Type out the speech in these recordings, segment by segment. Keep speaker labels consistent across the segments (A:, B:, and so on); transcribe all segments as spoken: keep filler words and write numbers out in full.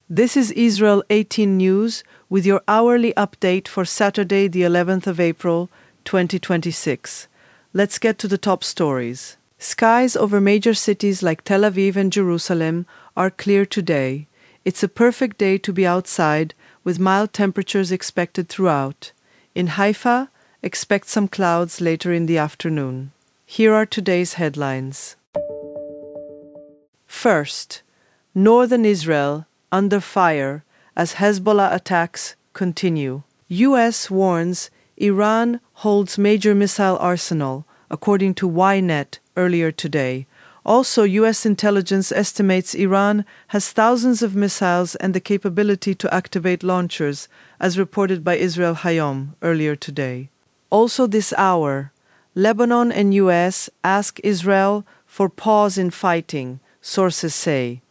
A: This is Israel eighteen News with your hourly update for Saturday, the eleventh of April, twenty twenty-six. Let's get to the top stories. Skies over major cities like Tel Aviv and Jerusalem are clear today. It's a perfect day to be outside, with mild temperatures expected throughout. In Haifa, expect some clouds later in the afternoon. Here are today's headlines. First, northern Israel under fire as Hezbollah attacks continue. U S warns Iran holds major missile arsenal, according to Ynet earlier today. Also, U S intelligence estimates Iran has thousands of missiles and the capability to activate launchers, as reported by Israel Hayom earlier today. Also this hour, Lebanon and U S ask Israel for pause in fighting, sources say.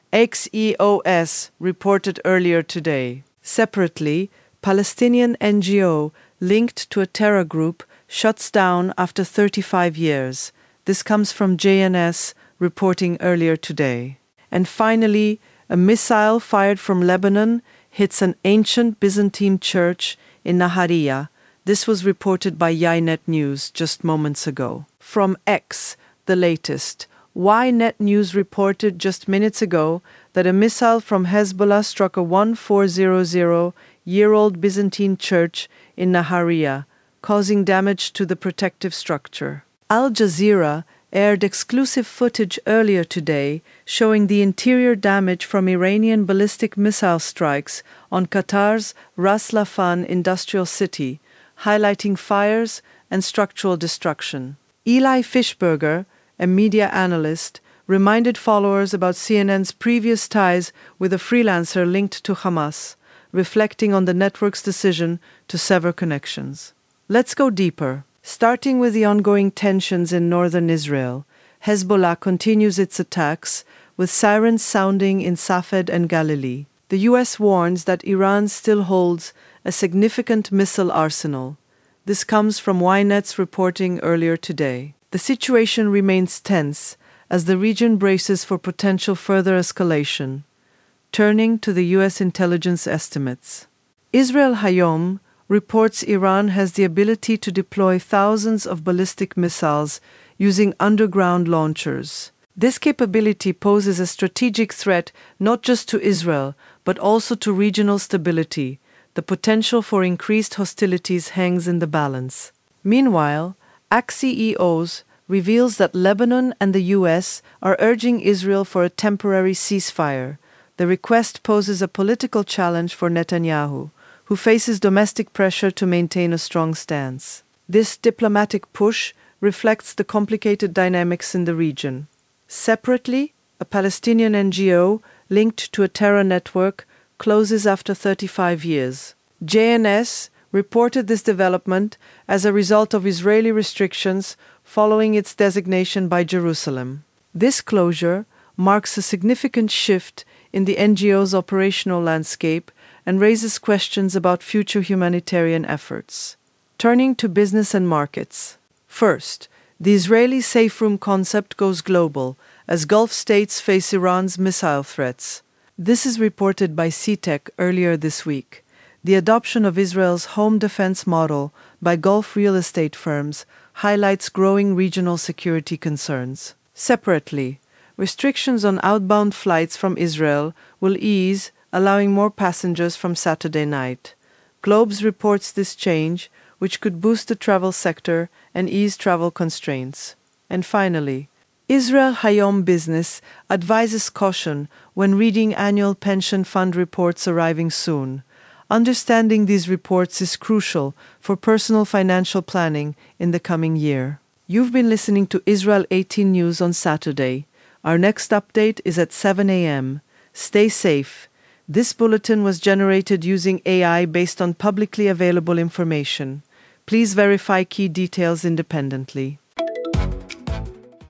A: Axios reported earlier today. Separately, Palestinian N G O linked to a terror group shuts down after thirty-five years. This comes from J N S reporting earlier today. And finally, a missile fired from Lebanon hits an ancient Byzantine church in Nahariya. This was reported by Ynet News just moments ago. From X, the latest. Ynet News reported just minutes ago that a missile from Hezbollah struck a fourteen hundred year old Byzantine church in Nahariya, causing damage to the protective structure. Al Jazeera aired exclusive footage earlier today showing the interior damage from Iranian ballistic missile strikes on Qatar's Ras Laffan industrial city, highlighting fires and structural destruction. Eli Fishberger, a media analyst, reminded followers about C N N's previous ties with a freelancer linked to Hamas, reflecting on the network's decision to sever connections. Let's go deeper. Starting with the ongoing tensions in northern Israel, Hezbollah continues its attacks, with sirens sounding in Safed and Galilee. The U S warns that Iran still holds a significant missile arsenal. This comes from Ynet's reporting earlier today. The situation remains tense as the region braces for potential further escalation. Turning to the U S intelligence estimates. Israel Hayom reports Iran has the ability to deploy thousands of ballistic missiles using underground launchers. This capability poses a strategic threat not just to Israel, but also to regional stability. The potential for increased hostilities hangs in the balance. Meanwhile, Axios reveals that Lebanon and the U S are urging Israel for a temporary ceasefire. The request poses a political challenge for Netanyahu, who faces domestic pressure to maintain a strong stance. This diplomatic push reflects the complicated dynamics in the region. Separately, a Palestinian N G O linked to a terror network closes after thirty-five years. J N S reported this development as a result of Israeli restrictions following its designation by Jerusalem. This closure marks a significant shift in the N G O's operational landscape and raises questions about future humanitarian efforts. Turning to business and markets. First, the Israeli safe room concept goes global as Gulf states face Iran's missile threats. This is reported by C TEC earlier this week. The adoption of Israel's home defense model by Gulf real estate firms highlights growing regional security concerns. Separately, restrictions on outbound flights from Israel will ease, allowing more passengers from Saturday night. Globes reports this change, which could boost the travel sector and ease travel constraints. And finally, Israel Hayom Business advises caution when reading annual pension fund reports arriving soon. Understanding these reports is crucial for personal financial planning in the coming year. You've been listening to Israel eighteen News on Saturday. Our next update is at seven a.m. Stay safe. This bulletin was generated using A I based on publicly available information. Please verify key details independently.